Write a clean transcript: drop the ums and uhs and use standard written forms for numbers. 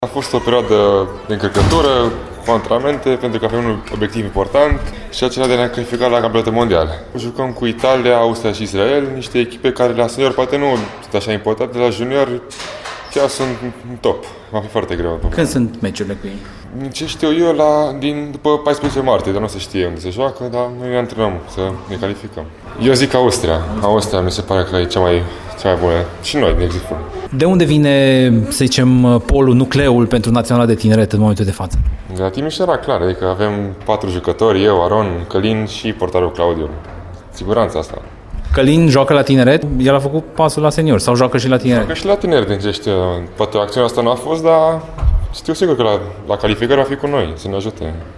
A fost o perioadă de încărcătură, cu antrenamente, pentru că avem un obiectiv important și acela de a ne califica la campionatul mondial. Jucăm cu Italia, Austria și Israel, niște echipe care la senior poate nu sunt așa importante, la junior chiar sunt în top. Va fi foarte greu. Când sunt meciurile cu ei? Ce știu eu, după 14 martie, dar nu se știe unde se joacă, dar noi ne antrenăm să ne calificăm. Eu zic Austria. Austria mi se pare că e cea mai bună. Și noi, de exemplu. De unde vine, să zicem, polul, nucleul pentru Naționala de Tineret în momentul de față? De la Timișoara, clar, adică avem 4 jucători, eu, Aron, Călin și portarul Claudiu. Siguranța asta. Călin joacă la Tineret, el a făcut pasul la senior sau joacă și la Tineret? Joacă și la Tineret, din ce știu. Poate acțiunea asta nu a fost, dar știu sigur că la calificare va fi cu noi, să ne ajute.